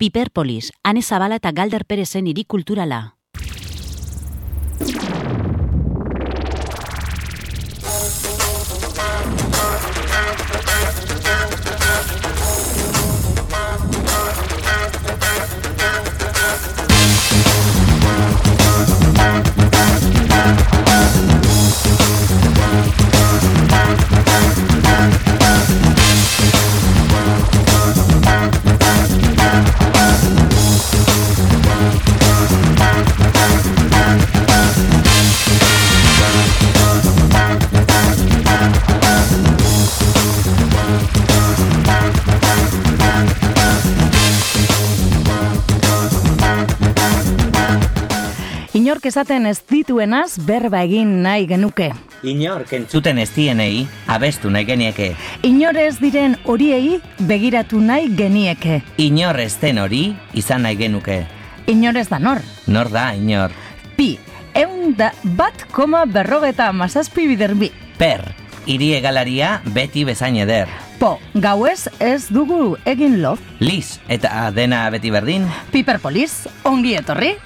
Piperpolis, Ane Zabala eta Galder Perezen hiri kulturala. Inork esaten ez dituenaz berba egin nahi genuke. Inork entzuten ez dienei abestu nahi genieke. Inor ez diren horiei begiratu nahi genieke. Inor ez den hori izan nahi genuke. Inor ez da nor. Nor da inor? Pi, 100,47 bider bi. Per, hiri egalaria beti bezain eder. Po, gauez ez dugu egin lof. Liz, eta dena beti berdin? Piperpolis, ongi etorri.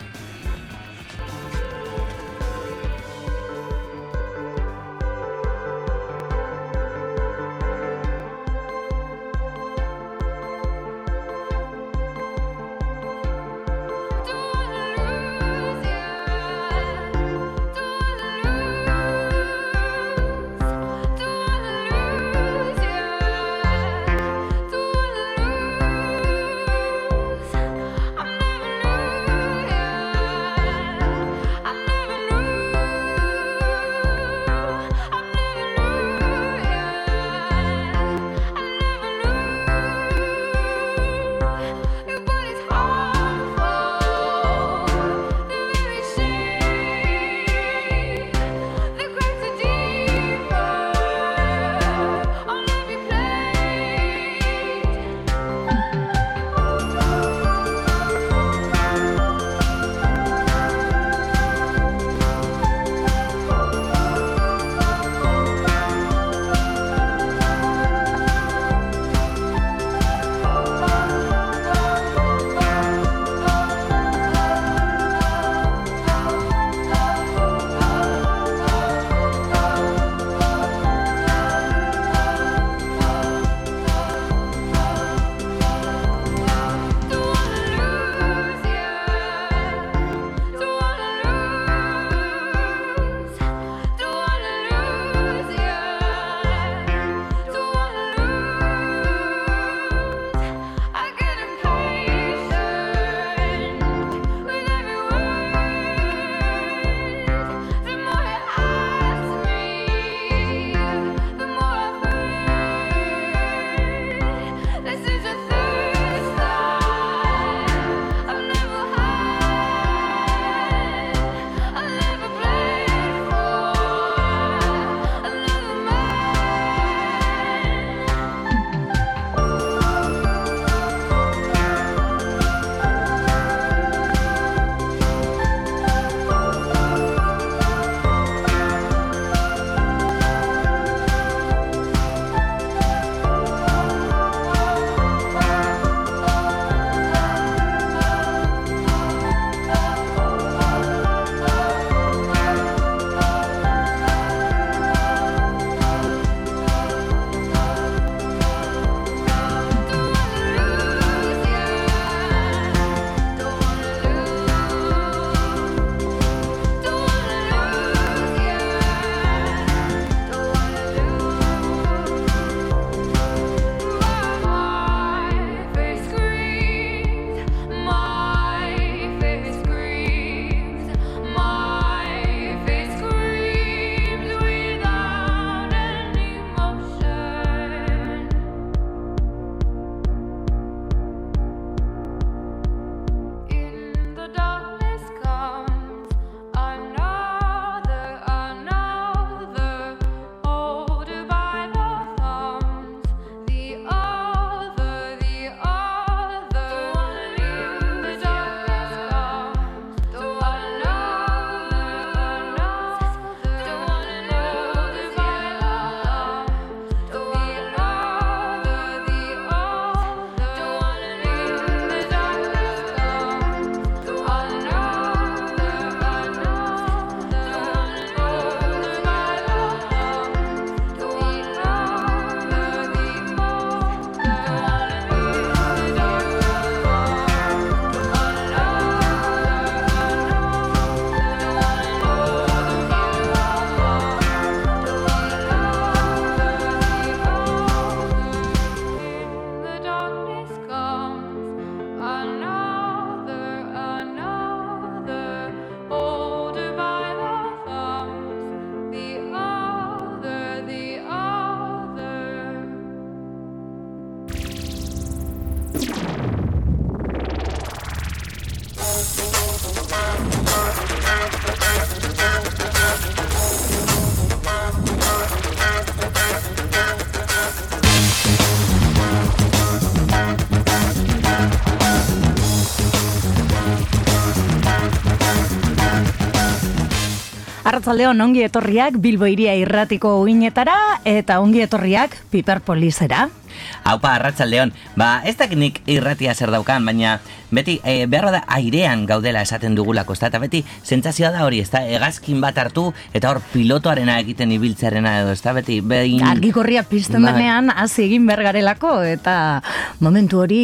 Arratsaldeon, ongi etorriak Bilbo Hiria Irratiko uinetara eta ongi etorriak Piperpolisera. Aupa, arratsaldeon. Ez dakit nik irratia zer daukan, baina beti beharra da airean gaudela esaten dugulako, eta beti sentsazioa da hori, ezta? Hegazkin bat hartu eta hor pilotoarena egiten ibiltzearena edo, ezta? Beti behin argikorria pizten denean hasi egin bergarelako eta momentu hori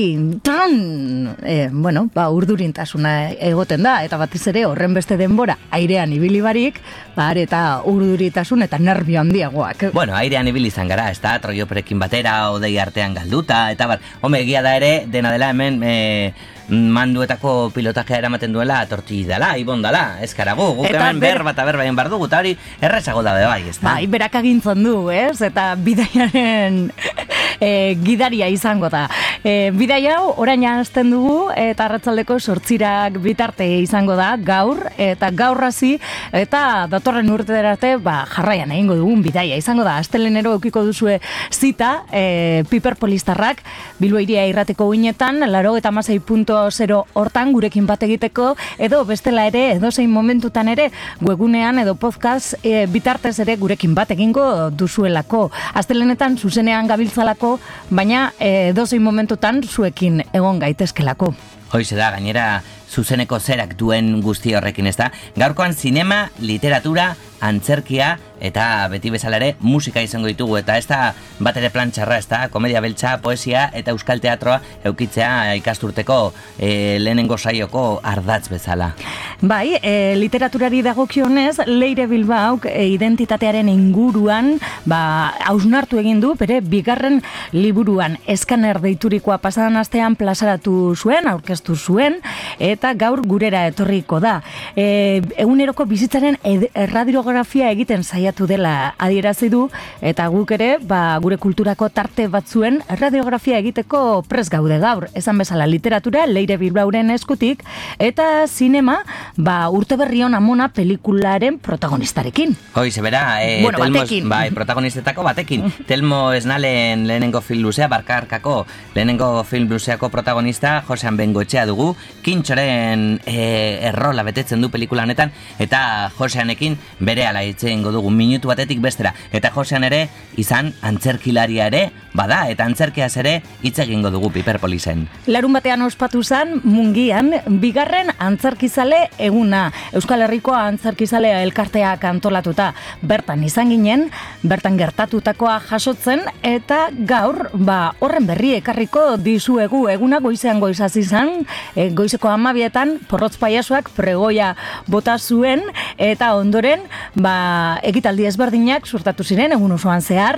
urdurintasuna egoten da eta batez ere horren beste denbora airean ibili barik, eta urduritasun eta nervio handiagoak. Bueno, airean ibili izan gara, ezta? Troioperekin batera, odei artean galduta, eta egia da ere, dena dela hemen manduetako pilotajea eramaten duela tortilla ibon dala, eskaragu, guk hemen berba egin bar dugu, eta hori errezago da bai, ezta? Bai, berak agintzen du, ez? Eta bidaiaren gidaria izango da. Bidaia hau orain hasten dugu, eta arratsaldeko 8 bitarte izango da, gaur, eta gaur hasi, eta datorren urtera arte, jarraian egingo dugun bidaia izango da. Astelehenero edukiko duzue zita, Piperpolistarrak, Bilbo Hiria Irratiko uinetan, 96.0 hortan gurekin bat egiteko, edo bestela ere, edozein momentutan ere, webgunean edo podcast bitartez ere gurekin bat egingo duzuelako. Astelehenetan zuzenean gabiltzalako, baina edozein momentutan zuekin egon gaitezkelako. Hoize da, gainera zuzeneko zerak duen guzti horrekin, ez da? Gaurkoan zinema, literatura, antzerkia eta beti bezala ere musika izango ditugu, eta ez da bat ere plan txarra, ez da? Komedia beltza, poesia eta euskal teatroa eukitzea ikasturteko lehenengo saioko ardatz bezala. Bai, literaturari dagokionez, Leire Bilbaok identitatearen inguruan hausnartu egin du, bere bigarren liburuan Eskaner deiturikoa pasadan astean plazaratu zuen, aurkeztu zuen, eta gaur gurera etorriko da. Eguneroko bizitzaren erradiografia egiten saiatu dela adierazi du, eta guk ere, gure kulturako tarte batzuen erradiografia egiteko prest gaude gaur. Esan bezala literatura, Leire Bilbauren eskutik, eta zinema, urte berrion amona pelikularen protagonistarekin. Hoize bera, batekin. Protagonistetako batekin. Telmo Esnalen lehenengo film luzea, Barkarkako lehenengo film luzeako protagonista, Josean Bengoetxea dugu, Kintxoren errola betetzen du pelikula honetan, eta Joseanekin berehala hitz egingo dugu minutu batetik bestera. Eta Josean ere izan antzerkilaria ere bada, eta antzerkiaz ere hitz egingo dugu Piperpolisen. Larun batean ospatu zen Mungian bigarren antzerkizale eguna. Euskal Herriko antzerkizalea elkarteak antolatuta. Bertan izan ginen, bertan gertatutakoa jasotzen, eta gaur horren berri ekarriko dizuegu. Eguna goizean goizaz izan, goizeko 12etan porrotz paiasuak pregoia bota zuen, eta ondoren ekitaldi ezberdinak suertatu ziren egun osoan zehar,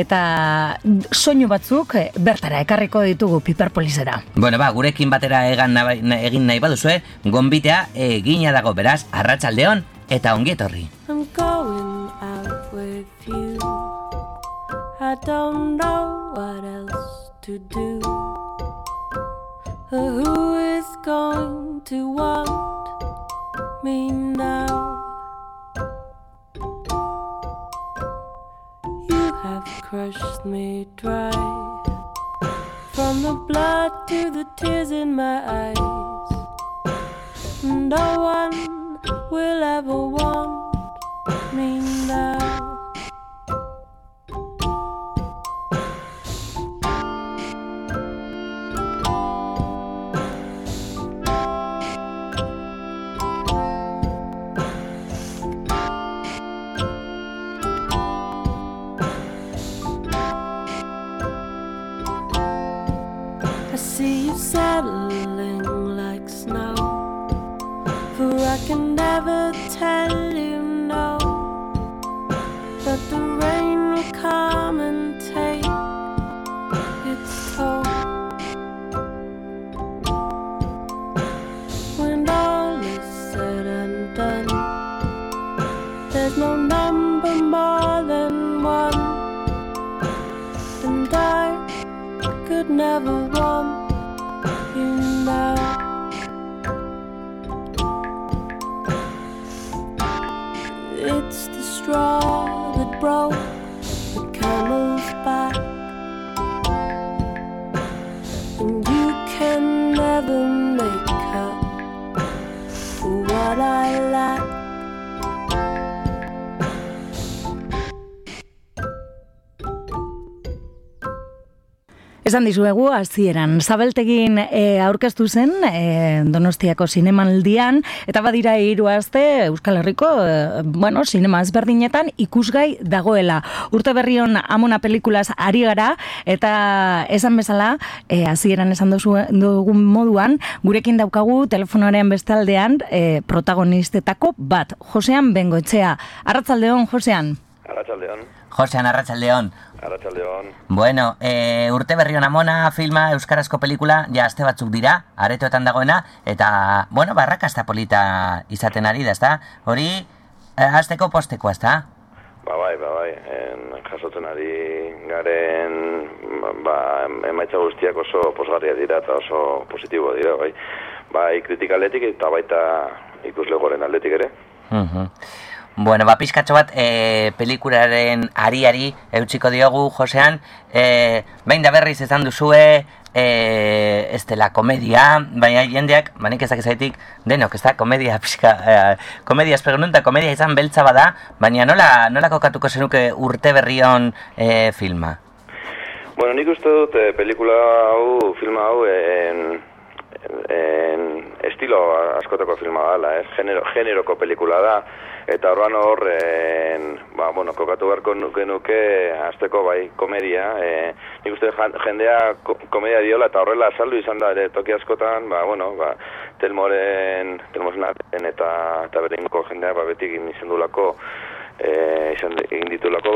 eta soinu batzuk bertara ekarriko ditugu Piperpolisera. Bueno, gurekin batera egin nahi baduzue, gonbitea egina dago, beraz, arratsaldeon eta ongi etorri. I'm going out with you. I don't know what else to do. Who is going to want me now? You have crushed me dry, from the blood to the tears in my eyes. No one will ever want me now. I see you settling like snow, for I can never tell you no, but the rain will come and take its toll. When all is said and done, there's no number more than one, and I could never want you now. It's the straw that broke the camel's back, and you can never make up for what I lack. Esan dizuegu, hasieran Zabeltegin aurkeztu zen Donostiako zinemaldian, eta badira 3 aste Euskal Herriko sinema ezberdinetan ikusgai dagoela. Urte berrion Amona pelikulaz ari gara, eta esan bezala, hasieran esan dugun moduan, gurekin daukagu telefonoaren bestaldean protagonistetako bat, Josean Bengoetxea. Arratsaldeon, Josean. Arratsaldeon. Josean, arratsaldeon. Arratsaldeon. Bueno, urte berrion Amona filma, euskarazko pelikula, ja aste batzuk dira, aretoetan dagoena, eta, barrakasta polita izaten ari da, ezta? Hori, hasteko postekoa, ezta? Bai. Jasotzen ari garen, emaitza guztiak oso posgarriak dira eta oso positibo dira, bai. Bai, kritika aldetik eta baita ikuslegoren aldetik ere. Bueno, pizkatxo bat pelikularen ariari eutsiko diogu, Josean. Behin da berriz esan duzue, ez dela komedia, baina jendeak, nik ezak ezaitik, denok, ez da, komedia espegununta, komedia izan beltza bada, baina nola kokatuko zenuke urte berrion filma? Bueno, nik uste dut filma hau, estilo askotako filma dela, generoko pelikula da, eta orduan kokatu beharko nuke hasteko bai komedia, nik uste jendea komedia diola eta horrela saldu izan da ere toki askotan, Telmoren eta bereinko jendea beti egin izan dulako, egin ditulako,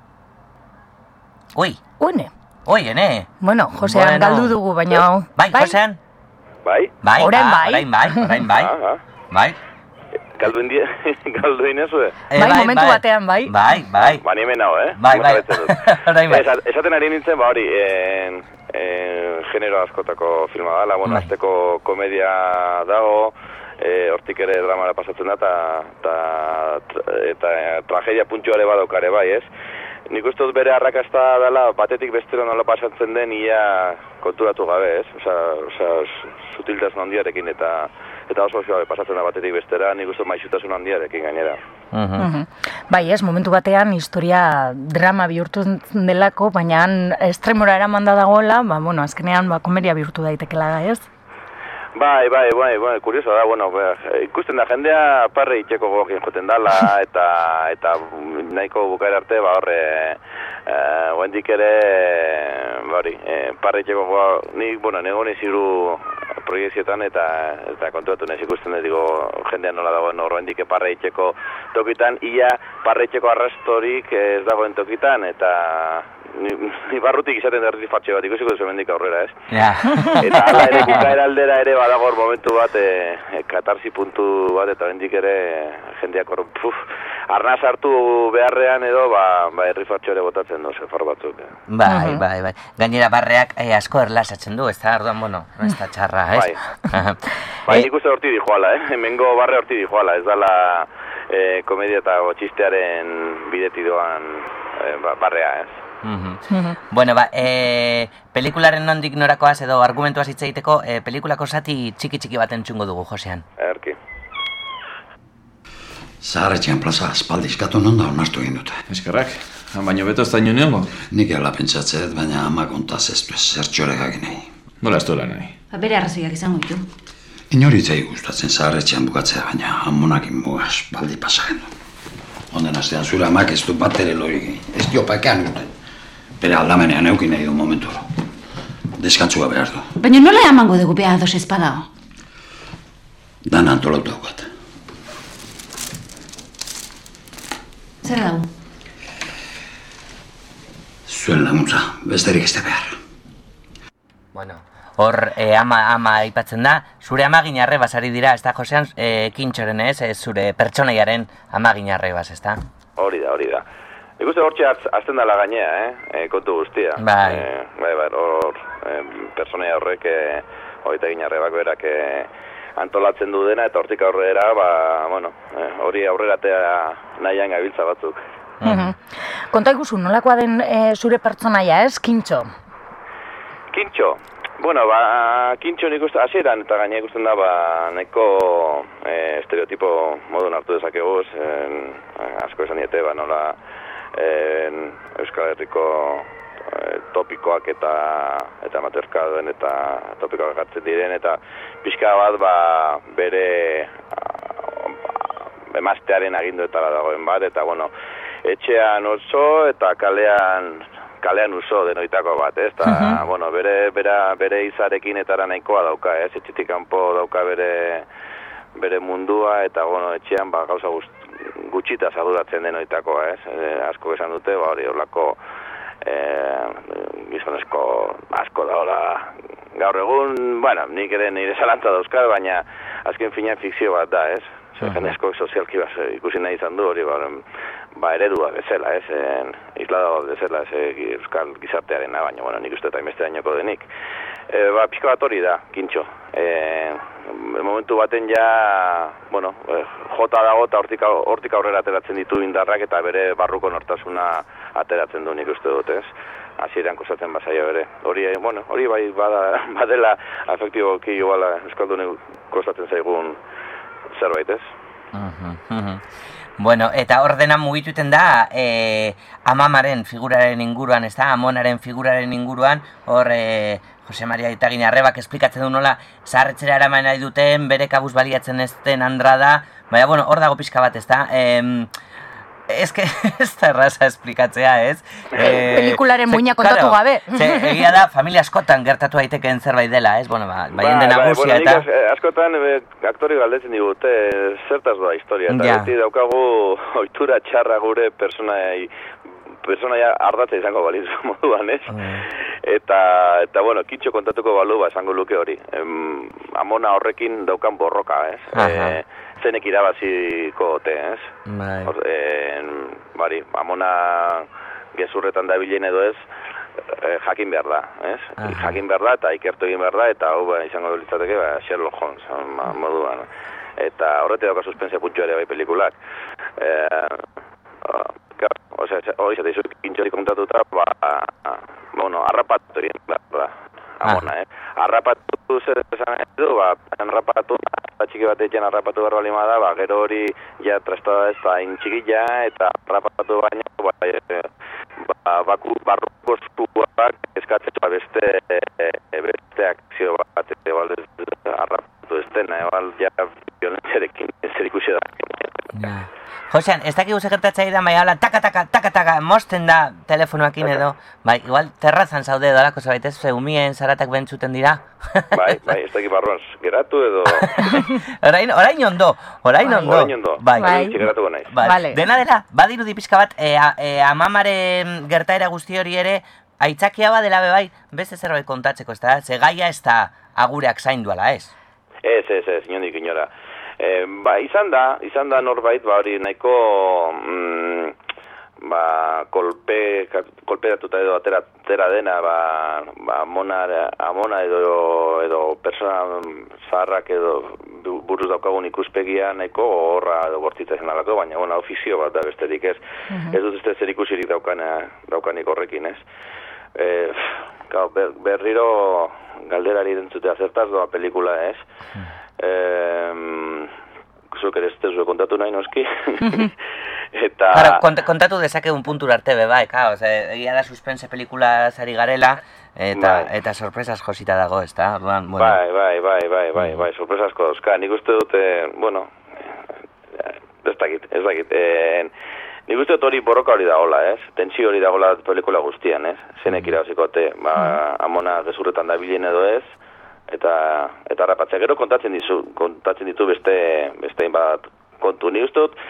Ui, ene? Bueno, Josean, galdu dugu, baina... Bai, Josean? Bai? Orain bai. Galdu inez, momentu batean, bai. Bai. Bani hemen hau, Bai. Orain bai. Esaten ari nintzen, hori, genero askotako filma dala, azteko komedia dago, hortik ere dramara pasatzen da, eta tragedia puntxoare badokare bai, ez? Nik uste dut bere arrakasta dela, batetik bestero nola pasatzen den ia konturatu gabe, ez? Sutiltasun handiarekin eta oso pasatzen da batetik bestera, nik uste maixutasun handiarekin gainera. Bai, ez, momentu batean historia drama bihurtu delako, baina estremora eramanda dagoela, azkenean komedia bihurtu daitekela da, ez? Bai, kurioso da, ikusten da, jendea parre itxeko gogin joten dala, eta nahiko bukaera arte, guendik ere, parre itxeko gogo, nego niziru proiezioetan, eta kontuatu nahiz ikusten dut, jendea nola dagoen horrendik parre itxeko tokitan, ia parre itxeko arrastorik ez dagoen tokitan, eta ni barrutik izaten derriz fatxe bat, ikusiko duzu mendik aurrera, ez? Ja. Eta ala ere, bukaera aldera ere badagor momentu bat, katarsi puntu bat, eta mendik ere jendeak arnaz hartu beharrean edo, herri fatxe ere botatzen du, zefar batzuk. Bai. Gainera barreak asko erlasatzen du, ez da, arduan, ez da txarra, ez? Bai, nik uste horti dijoala, hemengo barre horti dijoala, ez dala komedia eta txistearen bideti doan barrea, ez? Bueno, pelikularen nondik norakoaz edo argumentuaz hitz egiteko, pelikulako zati txiki bat entzungo dugu, Josean. Erki. Zaharretxean plaza aspaldizkatu non da onartu egin dute. Eskerrak, baina beto ez da niongo? Nik hala pentsatzet, baina ama kontaz ez du zertxore gaginei. Nola ez duela nahi? Bere arrazoiak izango ditu. Inoritzai gustatzen zaharretxean bukatzea, baina amonakin mugaz baldi pasaren du. Onden astean zure amak ez du bat ere lori, ez dio pakean dute. Bere aldamenean eukin nahi du momentu. Deskantzua behar du. Baina nola emango dugu beha ados espadao? Dan antolatu daukat. Zer dago? Zuen laguntza, besterik ez da behar. Bueno, hor ama aipatzen da, zure amaginarre basari dira, ez da, Josean, kintxoren ez, zure pertsonaiaren amaginarre ez da? Hori da. Nik uste hortxe azten dala gainea, kontu guztia. Bai. Hor, personaia horrek, horita ginarrebak berak antolatzen du dena, eta hortik aurrera, hori aurreratea nahian gabiltza batzuk. Konta ikusu, nolakoa den zure pertsonaia, ez, Kintxo? Kintxo? Kintxo nik uste, hasieran eta gaina ikusten da, nahiko estereotipo modun hartu dezakeguz, asko esan diete, nola Euskal Herriko topikoak eta materkadoen eta topikoak hartzen diren, eta pixka bat bere emaztearen aginduetara dagoen bat, eta bueno, etxean oso eta kalean uso denoitako bat, ez? Eta, bueno, bere izarekin etara nahikoa dauka, ez? Etxetik kanpo dauka bere mundua, eta, bueno, etxean gauza gutxita zaduratzen denoitakoa, ez? Asko esan dute, hori horlako gizonezko asko da hola. Gaur egun, bueno, nik ere nire zalantza dauzkar, baina azken finean fikzio bat da, ez? Jendezko sozialki ikusi nahi izan du hori eredua bezala, ez? Islada bat bezala, ez? Euskal gizartearena, baina, bueno, nik uste eta imeste dainoko denik. Pixka bat hori da, Kintxo. Momentu baten ja, bueno, jota dago eta hortik aurrera ateratzen ditu indarrak eta bere barruko nortasuna ateratzen du nik uste dut, ez? Hasieran kostatzen bazaia bere. Hori bai badela afektiboki iguala euskaldunek kostatzen zaigun zerbait, ez? Bueno, eta hor dena mugituten da amamaren figuraren inguruan, ez da? Amonaren figuraren inguruan, hor Jose Maria Itagin Arrebak esplikatzen du nola zaharretzera eraman nahi duten, bere kabuz baliatzen ez den Andrada, baina, bueno, hor dago pixka bat, ez da? Ez da erraza esplikatzea, ez? Pelikularen muina kontatu gabe. Egia da, familia askotan gertatu daitekeen zerbait dela, ez? Bueno, baien dena nagusia eta... Askotan aktori galdetzen digute zertaz doa historia, eta beti daukagu ohitura txarra gure personaia ardatza izango baliz moduan, ez? Eta bueno, Kintxo kontatuko balu, esango luke hori. Amona horrekin daukan borroka, ez? Zenek irabaziko ote, ez? Amona gezurretan da bilen edo ez, jakin behar da, ez? Jakin behar da eta ikertu egin behar da, eta hau izango litzateke Sherlock Holmes moduan. Eta horretik dauka suspensia puntxo ere bai pelikulak. Hori zateizu Kintxori kontatuta, harrapatu egin behar da. Amona, harrapatu zer esan edu, harrapatu, txiki bat etxean harrapatu behar balima da, gero hori ja trastada ez da intxikila, eta harrapatu baina, barruko zuak eskatzen beste akzio bat, harrapatu ez dena, ja violentziarekin zer ikusi da. Josean, ez dakik gertatzea da, baina hola, taka, mosten da telefonoakin edo. Bai, igual, terrazan zaude edo alako zabait ez, umien zaratak bentzuten dira. Bai, ez dakik barruan, geratu edo... Orain ondo. Bai, geratuko naiz. Dena dela, badirudi pixka bat, amamaren gertaera guzti hori ere, aitzakia badela bai, beste zerbait kontatzeko, ez da? Ze gaia ez da agureak zainduala, ez? Ez, inondik inora. Izan da norbait, hori nahiko kolpedatuta edo atera dena, amona edo persona zaharrak edo buruz daukagun ikuspegia nahiko horra edo bortitza zen alako, baina ofizio bat da besterik ez. Ez dut ez zer ikusirik daukanik horrekin, ez. Berriro galderari dentzutea zertaz doa pelikula, ez. Zuk ere ez tezu kontatu nahi noski. Eta... Kontatu dezake un puntura arte bai, egia da suspense pelikula zari garela, eta sorpresas josita dago, ez da? Bai, sorpresasko dauzka. Nik uste dute, bueno, ez dakit. Nik uste dut hori borroka hori dagoela, ez? Tentsio hori dagoela pelikula guztian, ez? Zenek irabazikote, amona gezurretan da bilen edo ez, eta harrapatzea. Gero kontatzen ditu beste bat kontu. Ni uste dut,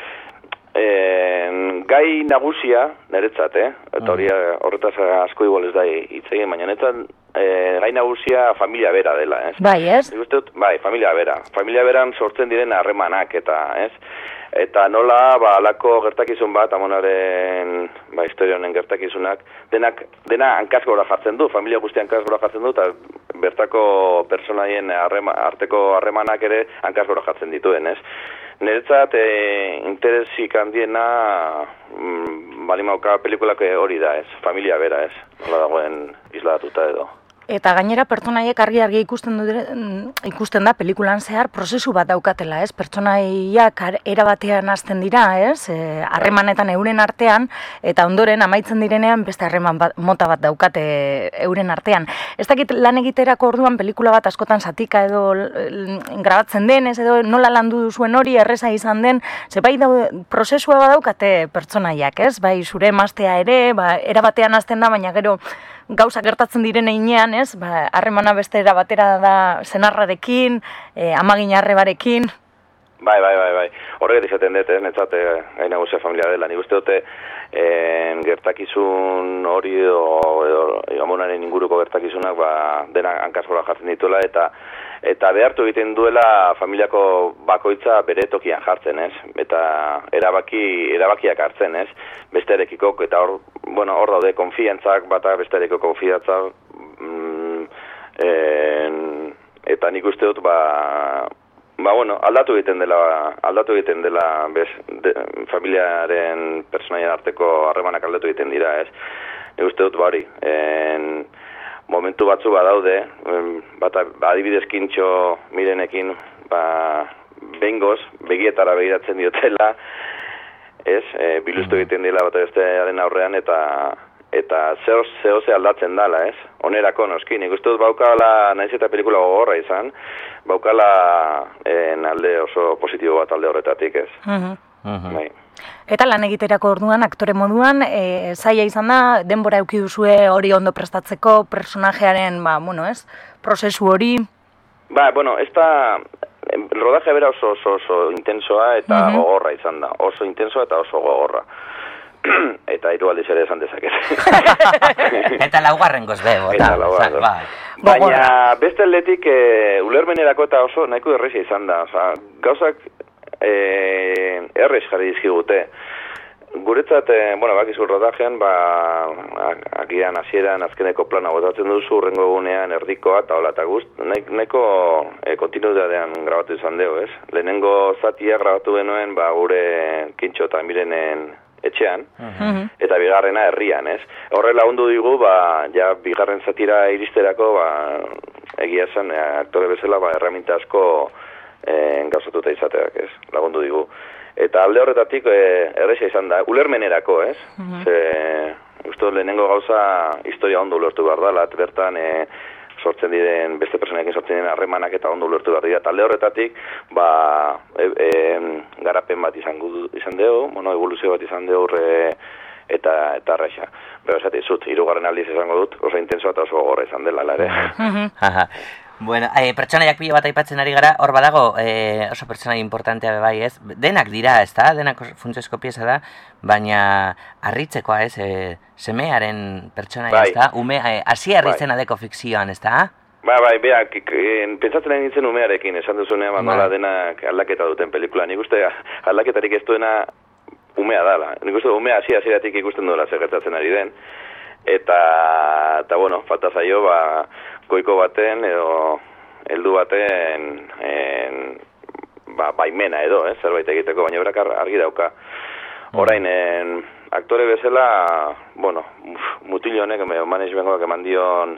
gai nagusia, niretzat, eta horretaz asko igual ez da hitzegin, baina niretzat gai nagusia familia bera dela, ez? Bai, ez? Ni uste dut, bai, familia bera. Familia beran sortzen diren harremanak, eta, ez? Eta nola, alako gertakizun bat, amonaren, historia honen gertakizunak, dena hankazgora jartzen du, familia guztia hankazgora jartzen du, eta bertako personaien arteko harremanak ere hankazgora jartzen dituen, ez? Niretzat, interesik handiena, balimauka pelikulak hori da, ez? Familia bera, ez? Nola dagoen isladatuta edo. Eta gainera pertsonaiek argi ikusten da pelikulan zehar prozesu bat daukatela, ez? Pertsonaiak era batean hasten dira, ez? Harremanetan euren artean, eta ondoren amaitzen direnean beste harreman mota bat daukate euren artean. Ez dakit lan egiterako orduan pelikula bat askotan zatika edo grabatzen denez, edo nola landu duzuen hori erreza izan den, ze bai prozesua badaukate pertsonaiak, ez? Bai zure emaztea ere, era batean hasten da, baina gero gauza gertatzen diren heinean, ez? Harremana beste era batera da senarrarekin, amagin arrebarekin. Bai. Horregatik izaten dut, netzat gaina guztia familia dela. Nik uste dute gertakizun hori edo amonaren inguruko gertakizunak dena hankasgora jartzen dituela eta behartu egiten duela familiako bakoitza bere tokian jartzen, ez? Eta erabakiak hartzen, ez? Bestearekiko, eta hor daude konfiantzak bata bestearekiko konfiantzak, eta nik uste dut aldatu egiten dela familiaren personaien arteko harremanak aldatu egiten dira, ez? Nik uste dut hori. Momentu batzu badaude, adibidez Kintxo Mirenekin, behingoz, begietara begiratzen diotela, ez? Biluztu egiten dela bat bestearen aurrean, eta zehose aldatzen dala, ez? Onerako noski, nik uste dut baukala, nahiz eta pelikula gogorra izan, baukala alde oso positibo bat alde horretatik, ez? Bai. Eta lan egiterako orduan, aktore moduan, zaila izan da, denbora eduki duzue hori ondo prestatzeko, personajearen, ez? Prozesu hori? Ez da, rodaje bera oso intensoa eta gogorra izan da. Oso intensoa eta oso gogorra. Eta hiru aldiz ere esan dezaket. Eta laugarrengoz be, bota. Baina beste aldetik ulermenerako eta oso nahiko erresa izan da. Gauzak errez jarri dizkigute. Guretzat, bakizu rodajean, agian hasieran azkeneko plana botatzen duzu, urrengo egunean erdikoa eta hola eta guzt. Nahiko kontinuitatean grabatu izan dugu, ez? Lehenengo zatia grabatu genuen gure Kintxo eta Mirenen etxean, eta bigarrena herrian, ez? Horrela lagundu digu, ja bigarren zatira iristerako, egia esan, aktore bezala, erraminta asko gauzatuta izateak, ez? Lagundu digu. Eta alde horretatik erresa izan da, ulermenerako, ez? Uste lehenengo gauza historia ondo ulertu behar da, bertan sortzen diren, beste personekin sortzen diren harremanak eta ondo ulertu behar dira. Talde horretatik, garapen bat izan dugu, evoluzio bat izan dugu eta arraixa. Bero esate, hirugarren aldiz izango dut, oso intenso eta oso gogorra izan dela, ere. Bueno, pertsonaiak pilo bat aipatzen ari gara, hor badago oso pertsonai importantea bai, ez? Denak dira, ez da? Denak funtsezko pieza da, baina harritzekoa, ez? Semearen pertsonaia, ez da? Hasi harritzen adeko fikzioan, ez da? Beak, pentsatzen nahi nintzen umearekin, esan duzunean, nola denak aldaketa duten pelikula. Nik uste aldaketarik ez duena umea dala. Nik uste umea hasieratik ikusten duela segertatzen ari den. Eta falta zaio, goiko baten edo heldu baten baimena edo, zerbait egiteko, baina berak argi dauka. Orain, aktore bezala, mutil honek, managementoak eman dion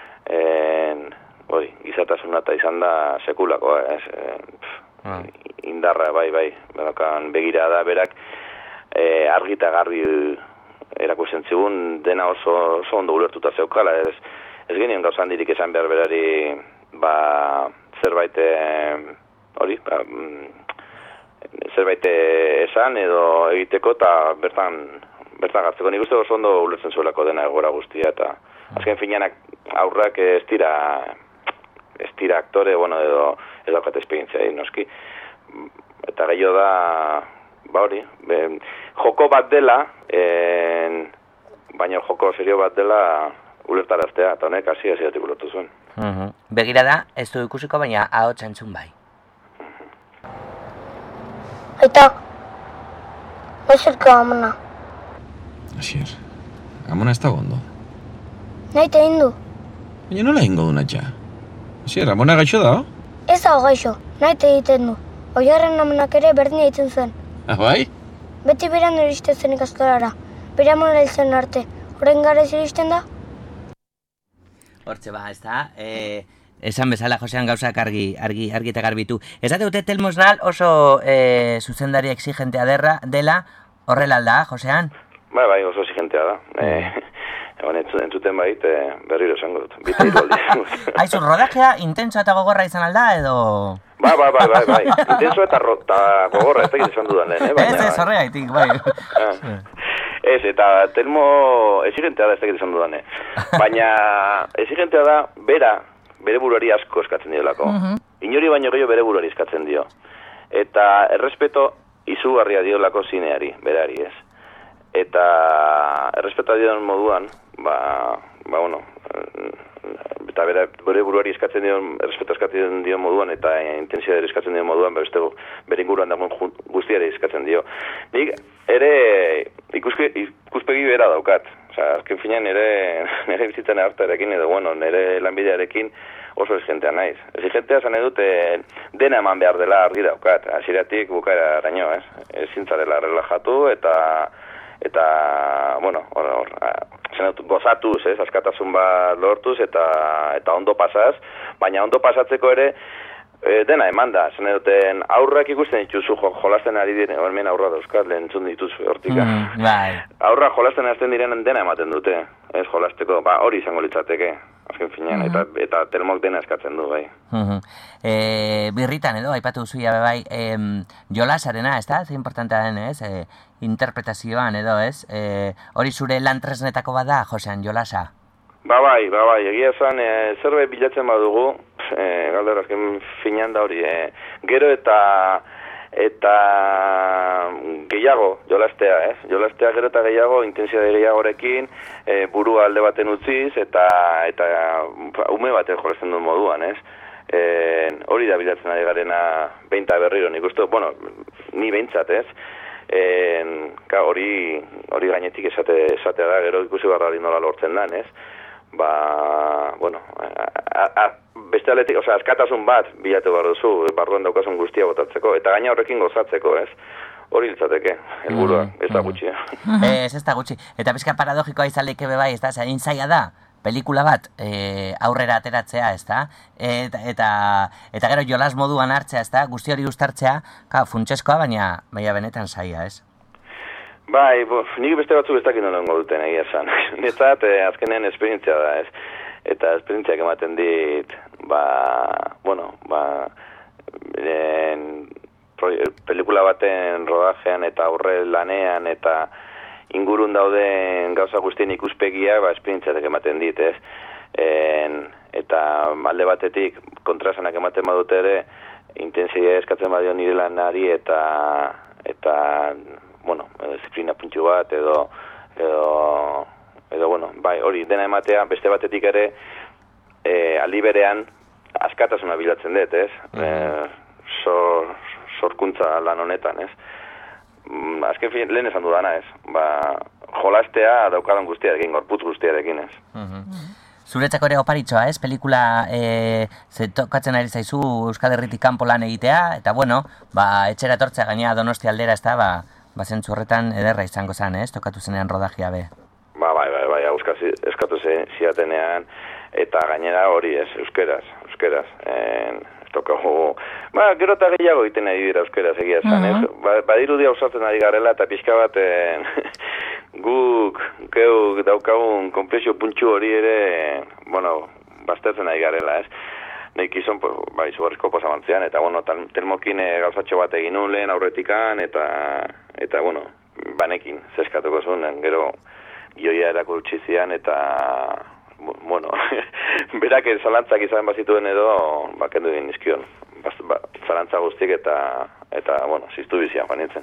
gizatasuna eta izan da sekulako, indarra, begira da, berak argi eta garbi erakusten zigun, dena oso ondo ulertuta zeukala, ez genien gauza handirik esan behar berari zerbait zerbait esan edo egiteko eta bertan gartzeko. Nik uste oso ondo ulertzen zuelako dena egora guztia eta azken finean aurrak ez dira aktore, edo ez daukate esperientzia noski. Eta gehiago da, joko bat dela, baina joko serio bat dela ulertaraztea, eta honek hasieratik ulertu zuen. Begira da, ez du ikusiko, baina ahotsa entzun bai. Aita, goizerka amona. Asier, amona ez da gondo. Nahi te hindu. Baina nola hingo du natxa? Asier, amona gaixo da? Ez da gaixo, nahi te egiten du. Oiarren amonak ere berdin egiten zuen. Bai? Beti beran iristen zen ikastolara. Bere amona hiltzen arte. Horren gara ez iristen da? Hortxe ba, ez da. Esan bezala, Josean, gauzak argi eta garbitu. Ez dute Telmo Esnal oso zuzendari exigentea dela, horrela alda, Josean? Bai, oso exigentea da. Entzuten bait, berriro esango dut. Bitairu aldiz. Aizu, rodajea intenso eta gogorra izan alda, edo... Bai. Intenso eta gogorra, ez dakit esan dudan lehen, Ez, horregaitik, bai. Ez, eta Telmo exigentea da ez dakit esan dudan, Baina exigentea da, bere buruari asko eskatzen diolako. Inori baino gehiago bere buruari eskatzen dio. Eta errespeto izugarria diolako zineari, berari, ez. Eta errespeta dion moduan, eta bere buruari eskatzen dion, errespeto eskatzen dion moduan, eta intensidade eskatzen dion moduan, bere inguruan dagoen guztiari eskatzen dio. Nik ere ikuspegi bera daukat. Azken finean nire bizitzen hartarekin edo, nire lanbidearekin oso exigentea naiz. Exigentea zan edut dena eman behar dela argi daukat. Hasieratik bukaera araño, ez? Ezin zarela relajatu eta gozatuz, ez? Askatasun bat lortuz eta ondo pasaz, baina ondo pasatzeko ere dena eman da, zen eduten aurrak ikusten dituzu jolasten ari diren, hemen aurra dauzkat, lehen entzun dituzu hortika. Aurrak jolasten hasten diren dena ematen dute, ez jolasteko, hori izango litzateke, azken finean, eta Telmok dena eskatzen du, bai. Birritan edo, aipatu duzu jabe bai, jolasarena, ez da? Ze importantea den, ez? Interpretazioan edo, ez? Hori zure lan tresnetako bada, Josean, jolasa? Bai, egia esan, zerbait bilatzen badugu, galdera azken finean da hori, gero eta gehiago jolastea, ez? Jolastea gero eta gehiago, intensitate gehiagorekin, burua alde baten utziz, eta ume baten jolasten duen moduan, ez? Hori da bilatzen ari garena behinta berriro, nik uste, ni behintzat, ez? Hori gainetik esatea da, gero ikusi barrari nola lortzen dan, ez? Beste aletik, askatasun bat bilatu behar duzu, barruan daukasun guztia botatzeko, eta gaina horrekin gozatzeko, ez? Hori litzateke, helburua, ez da gutxi. Ez da gutxi. Eta pizka paradogikoa izaleke bebai, ez da, zain zaila da, pelikula bat aurrera ateratzea, ez da? Eta gero jolas moduan hartzea, ez da? Guzti hori uztartzea, funtseskoa, baina benetan zaila, ez? Bai, nik beste batzuk ez dakit nolako duten egia esan. Netzat, azkenean esperientzia da, ez? Eta esperientziak ematen dit, pelikula baten rodajean eta aurre lanean eta ingurun dauden gauza guztien ikuspegia, esperientziak ematen dit, ez? Eta alde batetik kontrasanak ematen badut ere, intensidea eskatzen badio nire lanari eta disiplina puntxu bat edo hori dena ematea, beste batetik ere aldi berean askatasuna bilatzen dut, ez? Sorkuntza lan honetan, ez? Azken fin, lehen esan dudana, ez? Jolastea daukadan guztiarekin, gorputz guztiarekin, ez? Zuretzako ere oparitxoa, ez? Pelikula tokatzen ari zaizu Euskal Herritik kanpo lan egitea, eta etxera etortzea gainea Donostia aldera, ez da, zentzu horretan ederra izango zen, ez? Tokatu zenean rodajia be. Bai, eskatu ziatenean, eta gainera hori ez, euskeraz. Tokago, gero eta gehiago egiten ari dira euskeraz egia esan, ez? Badirudia usatzen ari garela, eta pixka bat guk daukagun konplexio puntxu hori ere, baztertzen ari garela, ez? Nik izan, izugarrizko posamantzean, eta, Telmokin gauzatxo bat egin nuen lehen aurretikan, eta banekin, zeskatuko zuen, gero gioia erakutsi zian, eta, berak zalantzak izan bazituen edo, kendu egin nizkion, zalantza guztik, eta, ziztu bizian joan nintzen,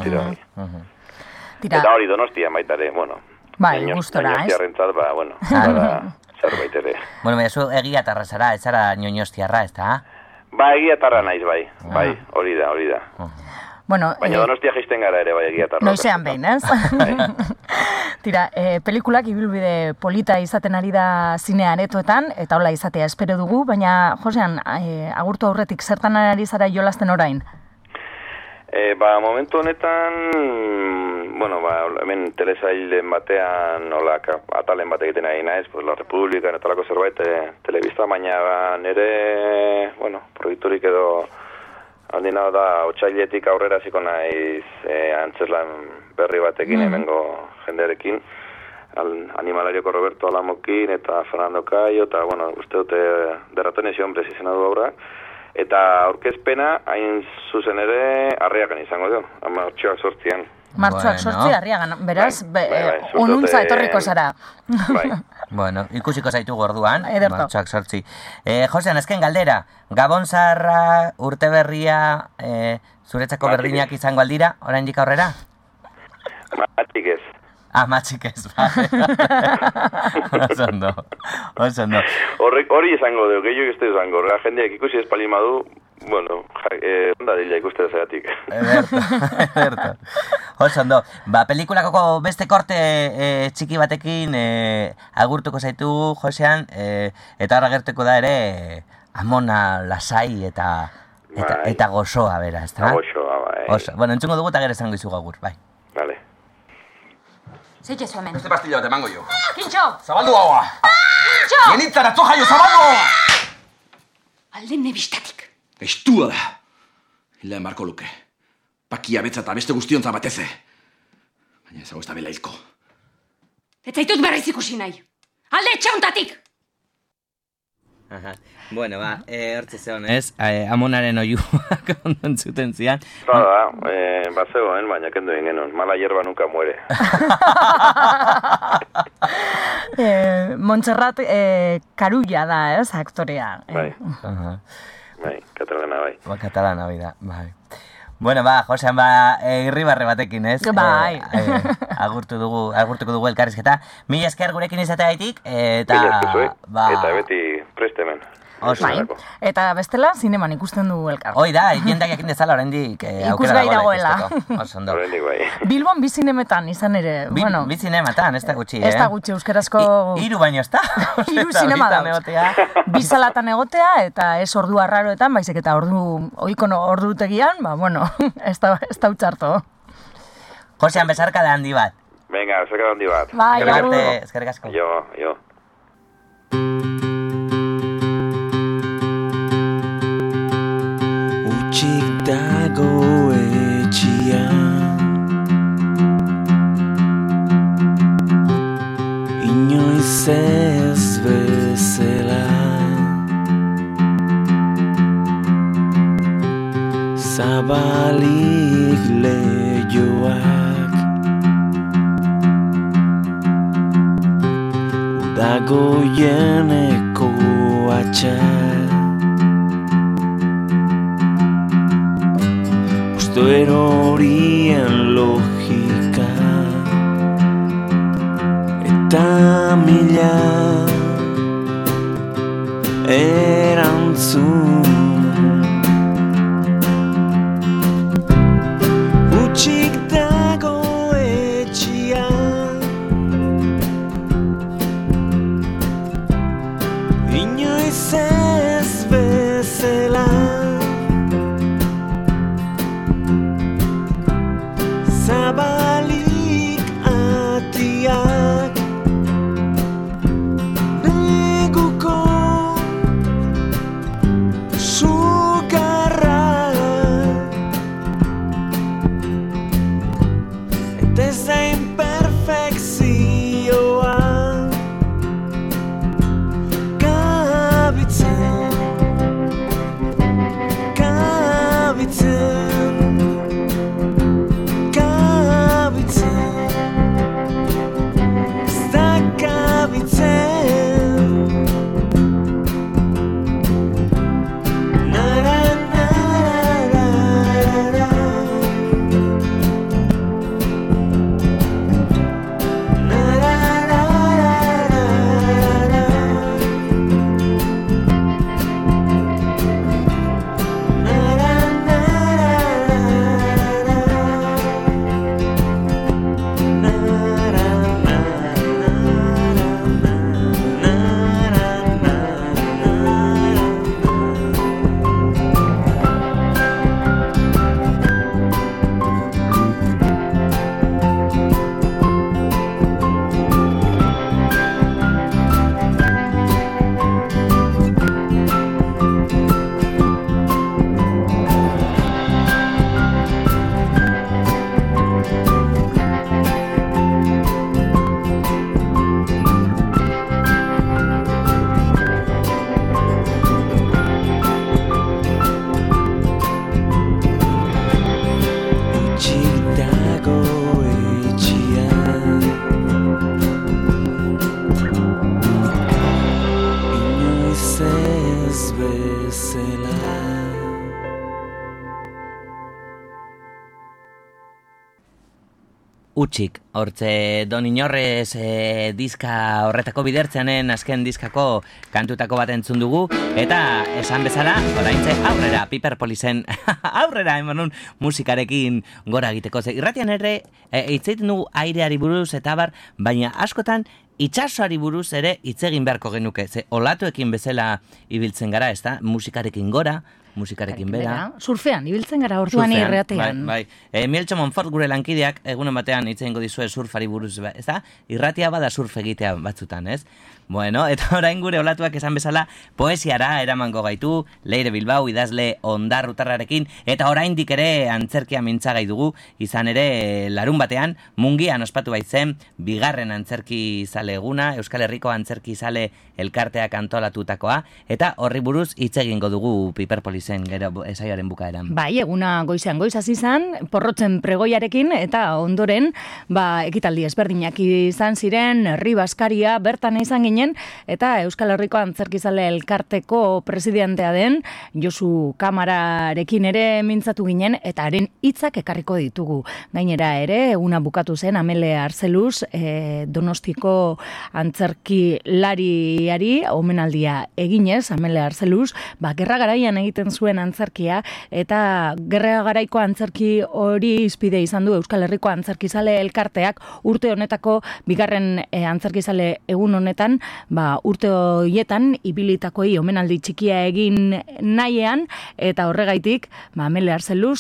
Eta hori Donostia baitare, bai, gustora, ez? Zerbait ere. Zu egiatarra zara, ez zara ñoñostiarra, ez da? Egiatarra naiz, bai, hori da. Baina Donostia jaisten gara ere, egiatarra. Noizean behin, ez? Tira, pelikulak ibilbide polita izaten ari da zine aretoetan, eta hola izatea espero dugu, baina, Josean, agurtu aurretik zertan ari zara jolasten orain? Momentu honetan, bueno, hemen telesailen batean, atalen bat egiten ari naiz, pues, La República, netalako zerbait, telebista, baina nire, bueno, proiekturik edo handina da, otsailetik aurrera ziko naiz antzeslan berri batekin, hemengo jendearekin, Animalarioko Roberto Alamokin eta Fernando Caio, eta, bueno, uste dute de ratones y hombres izena du aurra, eta aurkezpena hain zuzen ere Arriagan izango du, martxoak 8an. Martxoak 8 Arriagan, beraz, onuntza etorriko zara. Bai. Bueno, ikusiko zaitu gorduan, Ederto. martxoak 8. Josean, azken galdera, Gabon Zaharra, urte berria, zuretzako berdinak izango aldira, oraindik aurrera? Matxik ez. Matxik ez, bai. Oso ondo. Hori izango dugu, gehiago izte izango, jendeak ikusi espalin badu, bueno, onda dila ikuste zeratik. Ederto. Oso ondo. Pelikulako beste korte txiki batekin agurtuko zaitu, Josean, eta horra gertuko da ere amona lasai eta gozoa, bera, ez da? Gozoa, bai. Bueno, entzungo dugu eta gero esango izugu agur, bai. Vale. Zeite zu hemen. Beste pastilla bat emango jo. Kintxo! Zabaldu haua! Kintxo! Genitzara jaio, zabaldu haua! Alde nebistatik. Estua da. Hilda emarko luke. Pakia betza eta beste guztionza bateze. Baina ezago ez da bela hilko. Ez zaitut berriz ikusi nahi. Alde etxauntatik! Bueno, hortze zeon, ez? Amonaren oiuak ondon zuten zian. Bazegoen, baina kendu genuen. Mala hierba nunca muere. Montserrat Carulla da, ez, aktorea. Bai, katalana bai. Katalana bai. Bueno, Josean, irribarre batekin, ez? Bai. Agurtuko dugu elkarrizketa. Mila esker gurekin izateagaitik, eta... Eta beti prestemen. Bai. Eta bestela, zineman ikusten dugu elkar. Hoi da, jendak jakin dezala oraindik aukera dagoela. Oraindik bai. Bilbon bi zinemetan izan ere, bueno. Bi zinemetan, ez da gutxi, Ez da gutxi, euskarazko... Hiru baino, ez da? Hiru zinema dauz. Bi salatan egotea, eta ez ordu arraroetan, baizik eta ordutegian, bueno, ez da utxarto. Josean, besarka da handi bat. Venga, besarka da handi bat. Bai, agur. Eskerrik asko. Jo. Utxik dago etxian, inoiz ez bezala, zabalik lehioak, udagoieneko atxak. Erorien logika eta mila erantzun utxik dago etxia inoiz ez bezala zabalik atiak neguko Utxik, hortze Don Inorrez diska horretako bidertzeanen azken diskako kantutako bat entzun dugu, eta esan bezala, oraintze aurrera, Piperpolisen aurrera emanun musikarekin gora egiteko. Irratian ere, hitzeiten dugu aireari buruz eta bar, baina askotan itxasoari buruz ere hitz egin beharko genuke. Olatuekin bezala ibiltzen gara, ezta? Musikarekin gora, musikarekin bera. Surfean, ibiltzen gara orduan irratean. Bai. Mieltxo Monfort gure lankideak egunen batean hitz egingo dizue surfari buruz, ez da? Irratia bada surf egitea batzutan, ez? Bueno, eta orain gure olatuak esan bezala poesiara eramango gaitu, Leire Bilbao idazle ondarrutarrarekin, eta oraindik ere antzerkia mintzagai dugu, izan ere larun batean, Mungian ospatu baitzen, bigarren antzerki zale eguna, Euskal Herriko antzerki zale elkarteak antolatutakoa, eta horri buruz hitz egingo dugu Piperpolisen gero esaiaren bukaeran. Bai, eguna goizean goiz hasi izan, porrotzen pregoiarekin, eta ondoren, ekitaldi ezberdinak izan ziren, herri baskaria, bertan izan ginen, eta Euskal Herriko antzerkizale elkarteko presidentea den Josu Kamararekin ere mintzatu ginen, eta haren hitzak ekarriko ditugu. Gainera ere, eguna bukatu zen Amele Arzeluz, Donostiko antzerkilariari omenaldia eginez, Amele Arzeluz, gerra garaian egiten zuen antzerkia, eta gerra garaiko antzerki hori izpide izan du Euskal Herriko antzerkizale elkarteak urte honetako bigarren antzerkizale egun honetan, urte horietan ibilitakoi omenaldi txikia egin nahian, eta horregaitik Amele Arzeluz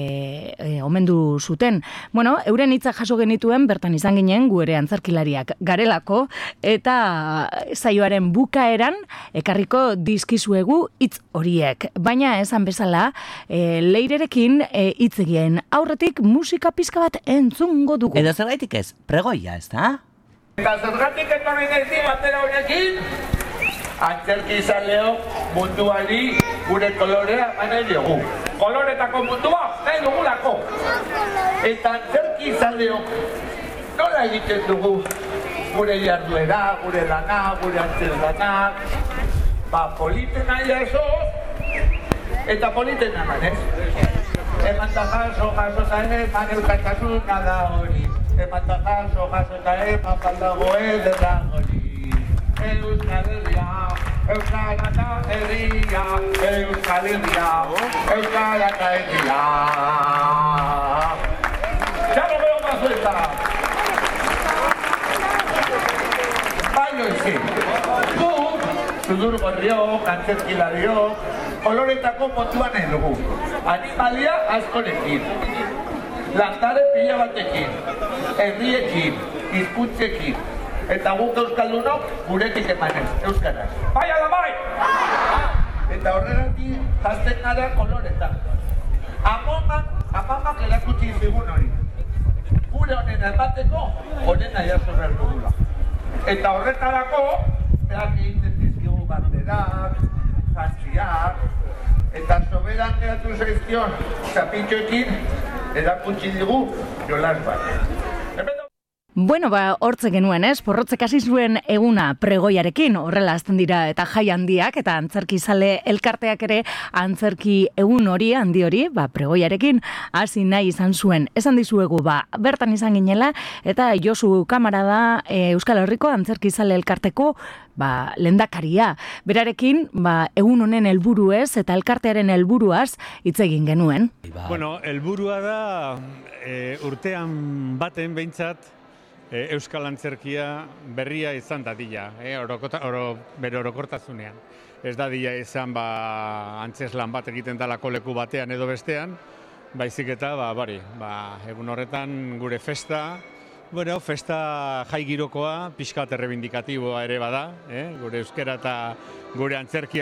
omendu zuten. Bueno, euren hitzak jaso genituen, bertan izan ginen, gu ere antzerkilariak garelako, eta saioaren bukaeran ekarriko dizkizuegu hitz horiek. Baina esan bezala, Leirerekin hitz egien aurretik musika pizka bat entzungo dugu. Edo zergaitik ez, pregoia, ez da? Eta zergatik etorri naizi batera honekin, antzerkizaleok munduari gure kolorea nahi dugu. Koloretako mundua nahi dugulako. Eta antzerkizaleok nola egiten dugu gure jarduera, gure lana, gure antzerlana, politen nahi eta politen eman, ez? Eman da jaso zane, eman elkartasuna da hori. Eman da jaso eta eman baldago edera hori. Euskal Herria, Euskal Herria, Euskal Herria, Euskal Herria. Ya no veo más vuelta. Baino ezin. Zudur gorriok, antzerkilariok, koloretako montuan edugu. Animalia askorekin. Landare pila batekin, herriekin, hizkuntzekin, eta guk euskaldunok guretik emanez, euskaraz. Bai ala bai! Eta horregatik jazten gara koloretan. Amamak erakutsi zigun hori. Gure honen emateko, honen aiazo behar dugula. Eta horretarako, behar egiten dizkigu banderak, jantziak, eta soberan geratu zaizkion zapitxoekin erakutsi digu jolas bat. Bueno, hortze genuen, ez? Porrotzek hasi zuen eguna pregoiarekin, horrela hasten dira eta jai handiak, eta antzerkizale elkarteak ere antzerki egun hori, handi hori, pregoiarekin hasi nahi izan zuen. Esan dizuegu, bertan izan ginela, eta Josu Kamara da Euskal Herriko antzerkizale elkarteko lehendakaria. Berarekin, egun honen helburuez eta elkartearen helburuaz hitz egin genuen. Bueno, helburua da urtean baten behintzat Euskal antzerkia berria izan dadila, bere orokortasunean. Ez dadila izan antzeslan bat egiten dalako leku batean edo bestean, baizik eta egun horretan gure festa, festa jai girokoa, pixkat errebindikatiboa ere bada, gure euskera eta gure antzerkia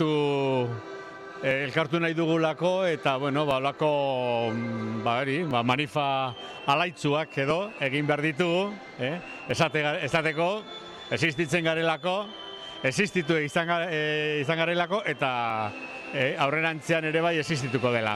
elkartu nahi dugulako, eta olako manifa alaitzuak edo egin behar ditugu, esateko, existitzen garelako, existitu izan garelako, eta aurrerantzean ere bai existituko dela.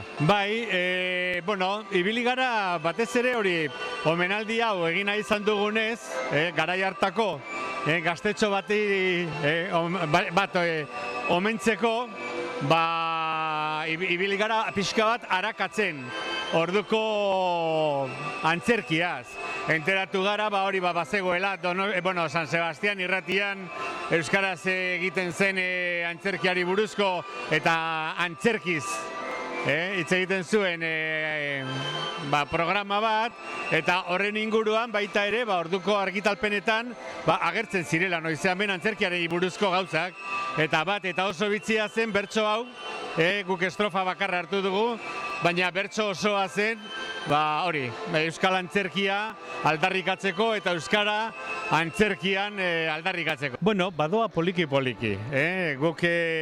Ibili gara batez ere hori omenaldi hau egina izan dugunez, garai hartako gaztetxo bat omentzeko, ibili gara pixka bat arakatzen. orduko antzerkiaz. Enteratu gara, hori bazegoela, San Sebastian irratian euskaraz egiten zen antzerkiari buruzko eta antzerkiz hitz egiten zuen programa bat, eta horren inguruan baita ere, orduko argitalpenetan agertzen zirela noizean ben antzerkiari buruzko gauzak, eta oso bitzia zen bertso hau, guk estrofa bakarra hartu dugu, baina bertso osoa zen, euskal antzerkia aldarrikatzeko eta euskara antzerkian aldarrikatzeko. Bueno, badoa poliki-poliki, guk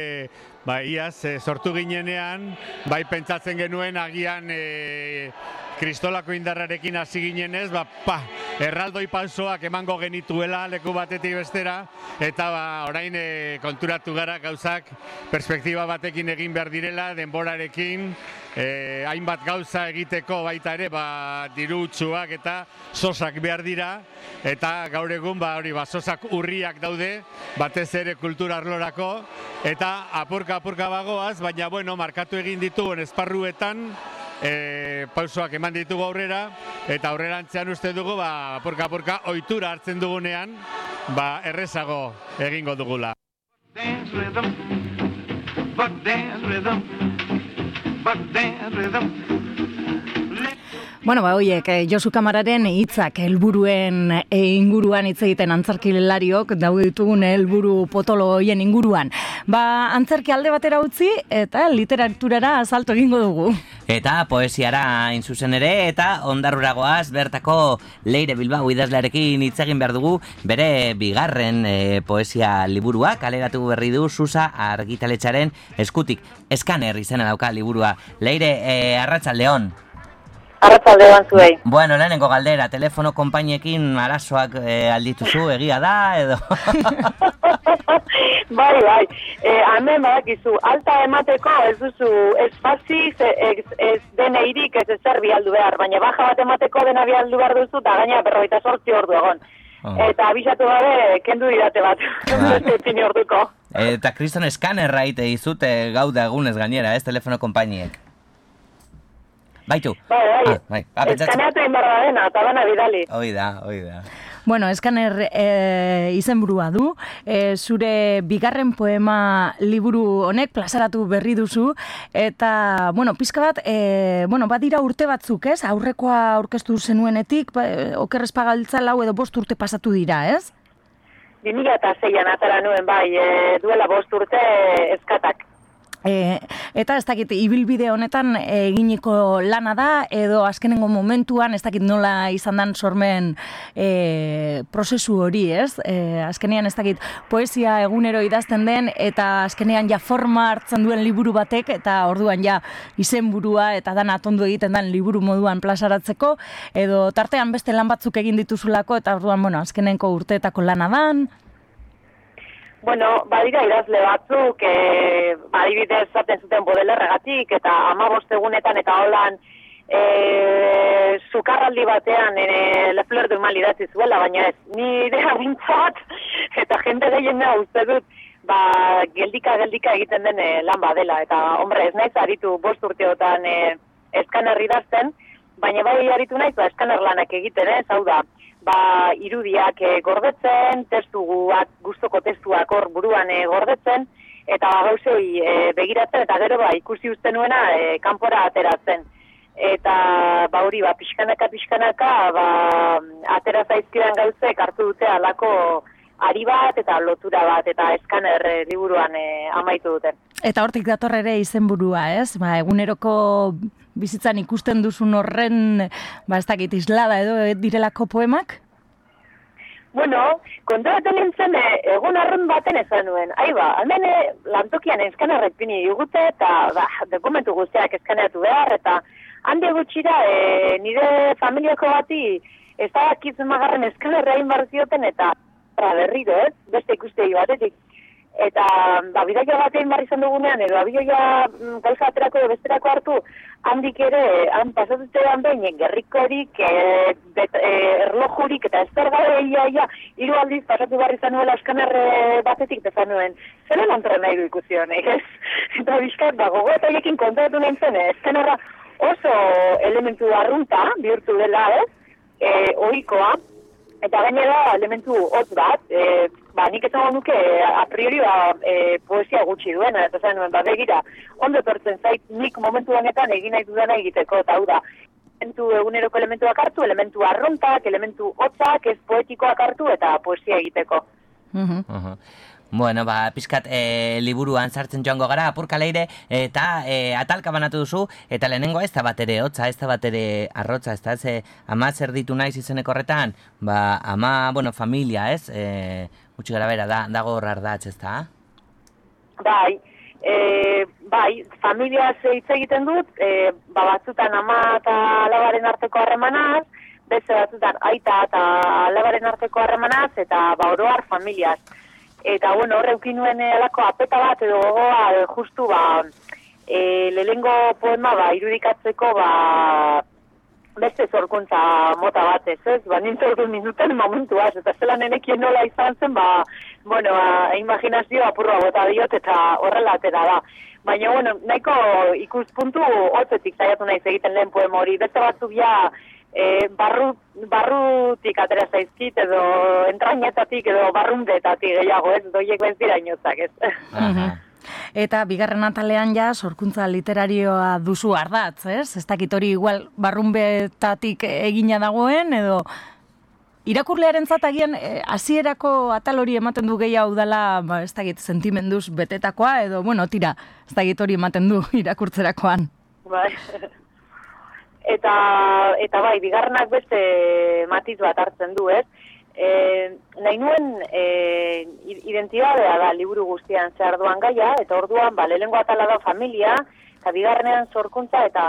iaz sortu ginenean, pentsatzen genuen agian kristolako indarrarekin hasi ginenez, erraldoi pausoak emango genituela leku batetik bestera, eta orain konturatu gara gauzak perspektiba batekin egin behar direla, denborarekin, hainbat gauza egiteko baita ere, diru utsuak eta sosak behar dira, eta gaur egun sosak urriak daude, batez ere kultura arlorako, eta apurka bagoaz, baina markatu egin ditugun esparruetan, pausoak eman ditugu aurrera, eta aurrerantzean uste dugu, apurka ohitura hartzen dugunean, errezago egingo dugula. Dance rhythm, buck dance rhythm, buck dance rhythm. Bueno, horiek, Josu Kamararen hitzak helburuen inguruan hitz egiten antzerkilariok daude ditugun helburu potolo hoien inguruan. Antzerki alde batera utzi eta literaturara salto egingo dugu. Eta poesiara hain zuzen ere, eta ondarruragoaz bertako Leire Bilbao idazlearekin hitz egin behar dugu, bere bigarren poesia liburua kaleratu berri du Susa argitaletxaren eskutik. Eskaner izena dauka liburua. Leire, arratsaldeon. Arratsaldeon zuei. Bueno, lehenengo galdera, telefono konpainiekin arazoak aldituzu, egia da, edo? Bai. Hemen badakizu, alta emateko ez duzu, ez faziz, ez deneirik ez ezer bialdu behar, baina baja bat emateko dena bialdu behar duzu, eta gaina 48 ordu egon. Eta abisatu gabe, kendu didate bat, ez orduko. Eta kriston eskanerra ite izute gauda egunez gainera, ez telefono konpainiek? Baitu. Bai. Eskaneatu inbarra dena, eta bana bidali. Hoi da. Bueno, Eskaner izenburua du, zure bigarren poema liburu honek plazaratu berri duzu, eta, pizka bat, badira urte batzuk, ez? Aurrekoa aurkeztu zenuenetik, okerrez pagaltza lau edo 5 urte pasatu dira, ez? 2006an atara nuen, duela 5 urte eskatak. Eta ez dakit, ibilbide honetan eginiko lana da, edo azkenengo momentuan, ez dakit nola izan dan sormen prozesu hori, ez? Azkenean ez dakit, poesia egunero idazten den, eta azkenean forma hartzen duen liburu batek, eta orduan izenburua eta dana atondu egiten den liburu moduan plazaratzeko, edo tartean beste lan batzuk egin dituzulako, eta orduan, azkenenko urteetako lana dan. Bueno, badira idazle batzuk, adibidez zaten zuten Baudelerregatik, eta 15 egunetan eta holan sukarraldi batean Le Fleur du Mal idatzi zuela, baina ez, nire abintzat, eta jende gehiena uste dut, geldika egiten den lan badela, eta, hombre, ez naiz aritu 5 urteotan eskaner idazten, baina bai aritu naiz, eskaner lanak egiten, hau da, irudiak gordetzen, gustoko testuak hor buruan gordetzen, eta gauzei begiratzen, eta gero ikusi uste nuena kanpora ateratzen. Eta hori, pixkanaka, atera zaizkidan gauzek hartu dute alako ari bat eta lotura bat, eta eskaner liburuan amaitu duten. Eta hortik dator ere izenburua, ez? Eguneroko bizitzan ikusten duzun horren, ez dakit, islada edo direlako poemak? Bueno, kontraten nintzen egun arren baten esan nuen. Almen lantokian eskanerrek pini digute, eta dokumentu guztiak eskaneatu behar, eta handi gutxira nire familiako bati ez da magarren eskanerra egin behar zioten, eta berriro, ez? Beste ikustegi batetik. Eta bidaia bat egin behar izan dugunean, edo bidaia gauza aterako edo besterako hartu, handik ere, pasatutean behin, gerrikorik, erlojurik, eta ez bergare ia, 3 aldiz pasatu behar izan nuela eskaner batetik bezan nuen. Zeren antren nahi du ikusi honek, ez? Eta bizkat, gogo eta ekin kontatu nintzen, eskanerra oso elementu arrunta bihurtu dela, ohikoa, eta gainera elementu hotz bat, nik esango nuke a priori poesia gutxi duena, eta zen nuen, begira, ondo etortzen zait nik momentu honetan egin nahi dudana egiteko, eta hau da, eguneroko elementuak hartu, elementu arruntak, elementu hotzak, ez poetikoak hartu, eta poesia egiteko. Bueno, pixkat liburuan sartzen joango gara, apurka leire, eta atalka banatu duzu, eta lehenengoa ez da bat ere hotza, ez da bat ere arrotza, ez da, ama zer ditu naiz izeneko horretan, ama, familia, ez? Gutxi gara bera, dago hor ardatz, ez da? Bai, familia hitz egiten dut, batzutan ama eta alabaren arteko harremanaz, beste batzutan aita eta alabaren arteko harremanaz, eta oroar familiaz. Eta, hor eukin nuen alako apeta bat edo gogoa, justu, lehenengo poema, irudikatzeko, beste zorkuntza mota bat ez, nintzen ordu minuten momentuaz, eta zelan nenekien nola izan zen, imaginazio apurra bota diot, eta horrela atera da. Baina, nahiko ikuspuntu hotzetik saiatu naiz egiten lehen poema hori, beste batzuk barrutik atera zaizkit, edo entrainetatik, edo barrundetatik gehiago, ez, doiek bez dira inotzak, ez. Eta bigarren atalean sorkuntza literarioa duzu ardatz, ez? Ez dakit hori igual barrunbetatik egina dagoen, edo irakurlearen zatagian hasierako atal hori ematen du gehiago dela, ez dakit, sentimenduz betetakoa, edo, tira, ez dakit hori ematen du irakurtzerakoan. Bai. Eta bai, bigarrenak beste matiz bat hartzen du, ez? Nahi nuen identidadea da liburu guztian zehar duan gaia, eta orduan, lehenengo atala da familia, eta bigarrenean sorkuntza, eta,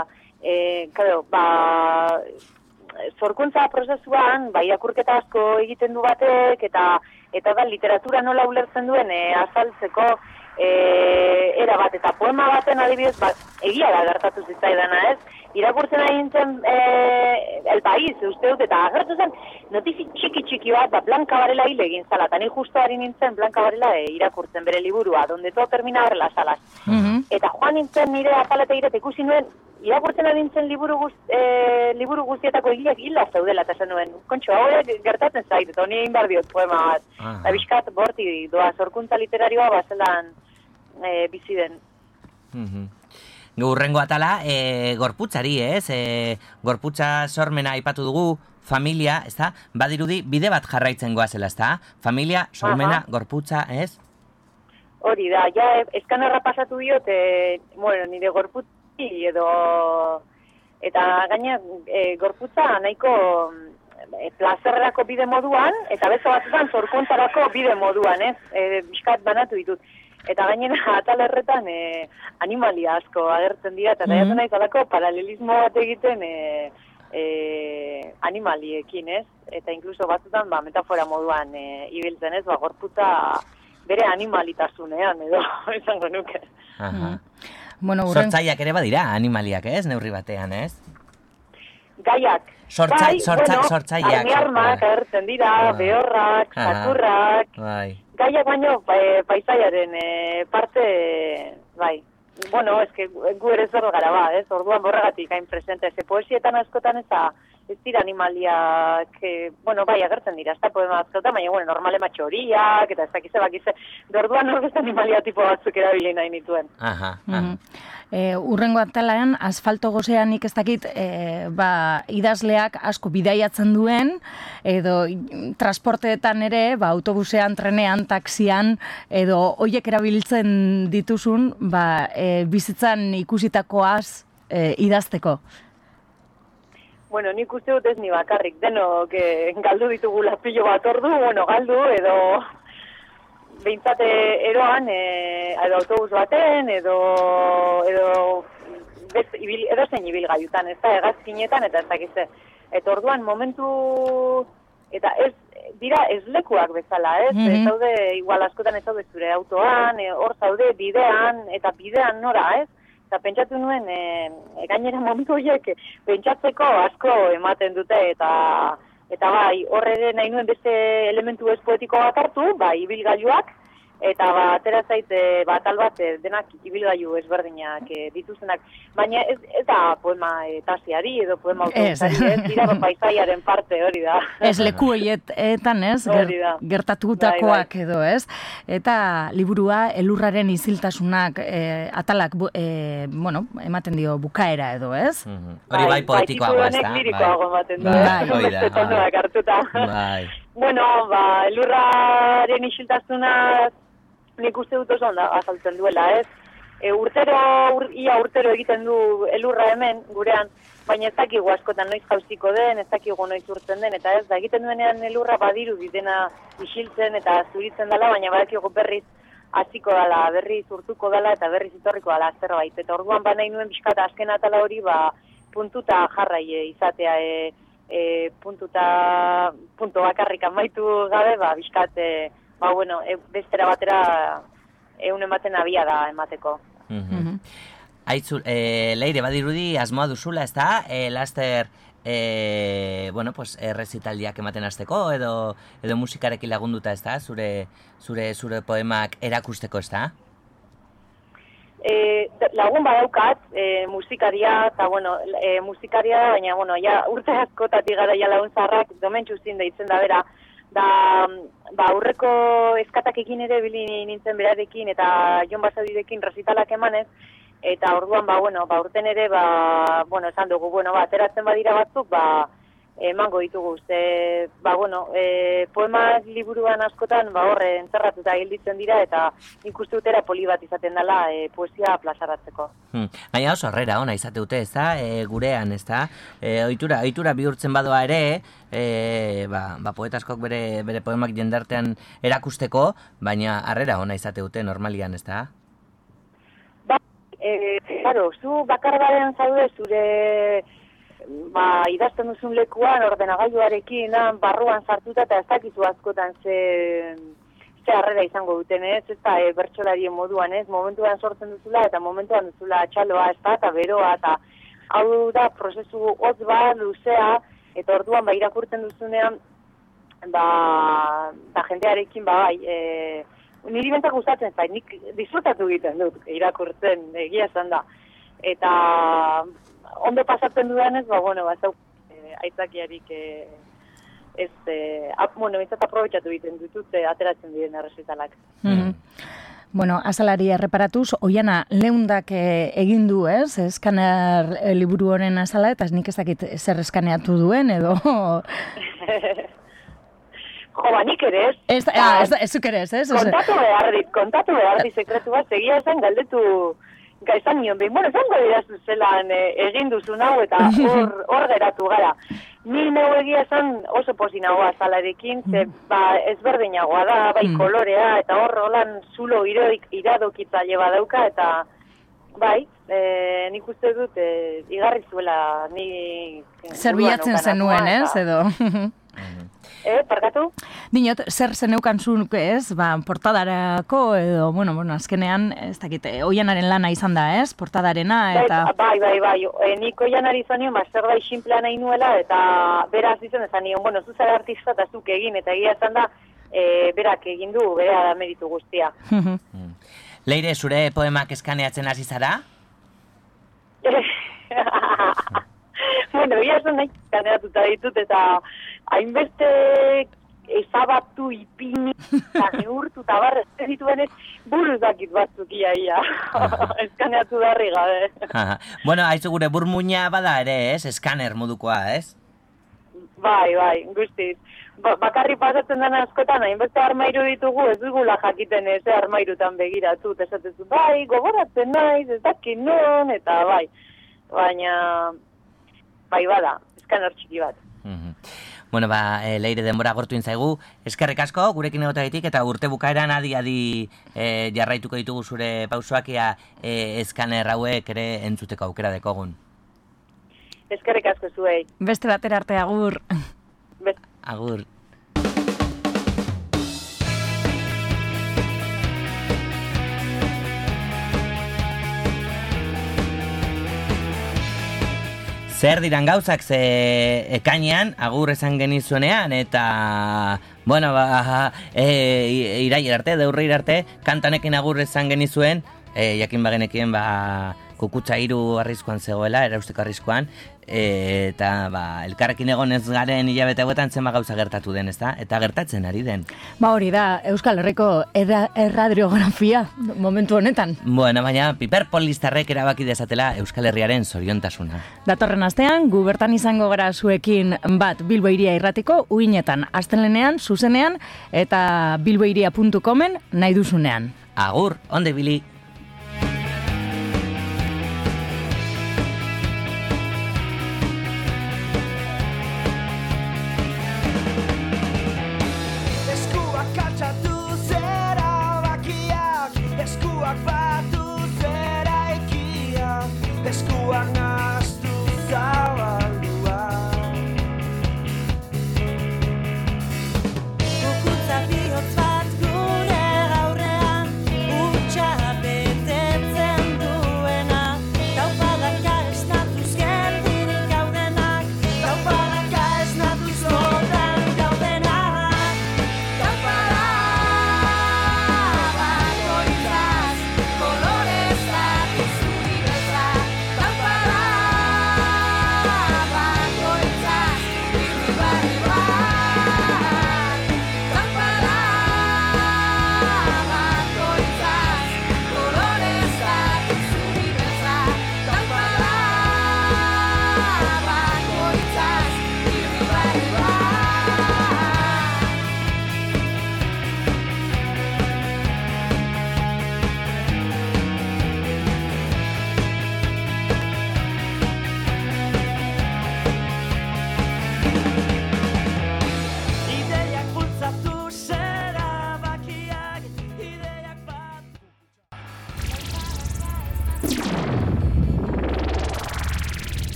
sorkuntza prozesuan, irakurketa asko egiten du batek, eta da literatura nola ulertzen duen azaltzeko era bat, eta poema baten adibidez, egia da gertatu zitzaidana, ez? Irakurtzen ari nintzen El País, uste dut, eta agertu zen notizi txiki bat, Blanca Varela hile egin zala, eta ni justo ari nintzen Blanca Varela irakurtzen bere liburua, donde todo termina las alas. Eta joan nintzen nire ataletegira, eta ikusi nuen, irakurtzen ari nintzen liburu guztietako egileak hila zeudela, eta zen nuen, kontxo, hau gertatzen zait, eta honi egin behar diot poema bat. Eta bizkat borti doa, sorkuntza literarioa bazelan bizi den. Hurrengo atala, gorputzari, ez? Gorputza sormena aipatu dugu, familia, ez da? Badirudi, bide bat jarraitzen goazela, ez da? Familia, sormena, gorputza, ez? Hori da, eskanerra pasatu diot, nire gorputzi edo... Eta gaina, gorputza nahiko plazerrerako bide moduan, eta bezo batzutan zorkuntzarako bide moduan, ez? Bizkat banatu ditut. Eta gainera atalerretan animalia asko agertzen dira, eta daiatu nahi kalako paralelismo bat egiten animaliekin, ez? Eta inkluso batzutan metafora moduan ibiltzen, ez? Gorputza bere animalitasunean, edo esango nuke. Sortzaiak ere badira animaliak, ez? Neurri batean, ez? Gaiak. Sortzaiak. Armak agertzen dira, behorrak, sakurrak. Gaiak baino paisaiaren parte, bai. Gu ere zor gara ez? Orduan borregatik hain presente. Poesietan askotan ez dira animaliak, bai, agertzen dira, ez da poema askotan, baina, normale matxoriak, eta ez dakize bakize. Orduan hor beste animalia tipo batzuk erabili nahi nituen. Urrengo atalean, asfalto gozean ez dakit, idazleak asko bidaiatzen duen, edo transporteetan ere, autobusean, trenean, taxian, edo hoiek erabiltzen dituzun, bizitzan ikusitakoaz idazteko. Nik uste dut ez ni bakarrik, denok galdu ditugula pilo bat ordu, galdu edo behintzat eroan, edo autobus baten, edo zein ibilgaiutan, ez da, hegazkinetan, eta ez dakize. Eta orduan momentu, eta ez, dira ez lekuak bezala, ez? Ez zaude, igual askotan ez zaude zure autoan, hor zaude bidean, eta bidean nora, ez? Eta pentsatu nuen, gainera momentu horiek pentsatzeko asko ematen dute, eta bai, horre nahi nuen beste elementu ez poetiko bat hartu, ibilgailuak, eta atera zait tal bat denak ibilgailu ezberdinak dituztenak, baina ez da poema tasiari edo poema autobusari, dira paisaiaren parte, hori da. Ez leku horietan, ez? Gertatutakoak edo, ez? Eta liburua elurraren iziltasunak atalak, ematen dio bukaera edo, ez? Hori bai poetikoagoa, ez da? Lirikoago ematen du, Bai. Bueno, elurraren isiltasuna nik uste dut oso onda azaltzen duela, ez? Ia urtero egiten du elurra hemen, gurean, baina ez dakigu askotan noiz jauziko den, ez dakigu noiz urtzen den, eta ez da egiten duenean elurra badiru dena isiltzen eta zuritzen dela, baina badakigu berriz hasiko dela, berriz urtuko dela eta berriz itorriko dela zerbait. Eta orduan nahi nuen pixkata azken atala hori puntuta jarrai izatea, puntu bakarrik amaitu gabe, pixkat, bestera batera ematen abia da emateko. Aitzu, Leire, badirudi asmoa duzula, ez da? Laster, errezitaldiak ematen hasteko edo musikarekin lagunduta, ez da? Zure poemak erakusteko, ez da? Lagun badaukat, musikaria, eta musikaria, baina, ja, urte askotatik gara ja lagun zaharrak, Domentxu Zin deitzen da bera, aurreko eskatakekin ere bili nintzen berarekin eta Jon Basadirekin resitalak emanez, eta orduan, urten ere, esan dugu, ateratzen badira batzuk, emango ditugu, poemak liburuan askotan, horre entzerratuta gelditzen dira, eta ikuste dutera poli bat izaten dela poesia plazaratzeko. Baina oso horrera ona izate dute, ez da, gurean, ez da, ohitura bihurtzen badoa ere, poeta askok bere poemak jendartean erakusteko, baina harrera ona izate dute normalian, ez da? Zu bakarbaren zaude zure idazten duzun lekuan, ordenagailuarekin, barruan sartuta eta ez dakizu askotan ze harrera izango duten, ez da bertsolarien moduan, ez, momentuan sortzen duzula eta momentuan duzula txaloa, ez da, eta beroa, eta hau da prozesu hotz luzea, eta orduan irakurtzen duzunean, jendearekin, niri bentak gustatzen zait, nik disfrutatu egiten dut irakurtzen, egia esan da. Eta ondo pasatzen dudanez, zau aitzakiarik bintzat aprobetxatu egiten ditut ateratzen diren errezitalak. Azalari erreparatuz, Oiana leundak egin du, ez? Eskaner liburu honen azala, eta nik ez dakit zer eskaneatu duen, edo... Nik ere ez. Ezuk ere ez, ez? Kontatu behar dit sekretu bat, segia zen galdetu gaizan nion behin. Zango dirazu zelan egin duzun hau eta hor geratu gara. Ni neu egia zen oso pozinagoa azalarekin, ezberdinagoa da, kolorea, eta hor holan zulo iradokitzaile badauka, eta nik uste dut igarri zuela ni... Zer bilatzen zenuen, ez, edo? Parkatu? Dinot, zer zeneukan zuk, ez, portadarako, edo, azkenean, ez dakit, Oianaren lana izan da, ez, portadarena, eta... Bai, nik Oianari izan nion, zerbait sinplea nahi nuela, eta beraz izan ezan nion, zuzara artista eta zuk egin, eta egia izan da, berak egin du, bera meritu guztia. Leire, zure poemak eskaneatzen hasi zara? Egia esan nahi eskaneatuta ditut, eta hainbeste ezabatu ipini, eta neurtu, eta ez dituen ez buruz dakit batzuk ia. Eskaneatu darri gabe. Haizu gure burmuina bada ere, ez? Eskaner modukoa, ez? Bai, guztiz. Bakarri pasatzen dena askotan, hainbeste armairu ditugu, ez dugula jakiten ez armairutan begiratu, esatezu, gogoratzen naiz, ez dakit non, eta baina, bada, eskaner txiki bat. Leire denbora gortu intzaigu, eskerrik asko, gurekin egoteagitik, eta urte bukaeran adi jarraituko ditugu zure pausoak eskaner hauek ere entzuteko aukera dekogun. Eskerrik asko zuei. Beste batera arte, agur. Agur. Zer diran gauzak, ze ekainean, agur esan genizuenean, eta, bueno, irail arte, deurri arte, kantanekin agur esan genizuen, jakin bagenekien, kukutza 3 arriskuan zegoela, erausteko arriskuan, eta elkarrekin egon ez garen hilabete hauetan zenba gauza gertatu den, ezta? Eta gertatzen ari den. Hori da, Euskal Herriko erradiografia momentu honetan. Bueno, baina piperpolistarrek erabaki dezatela Euskal Herriaren zoriontasuna. Datorren astean, gu bertan izango gara zuekin bat Bilbo Hiria irratiko uinetan, astelenean, zuzenean, eta bilbohiria.comen nahi duzunean. Agur, onde bili!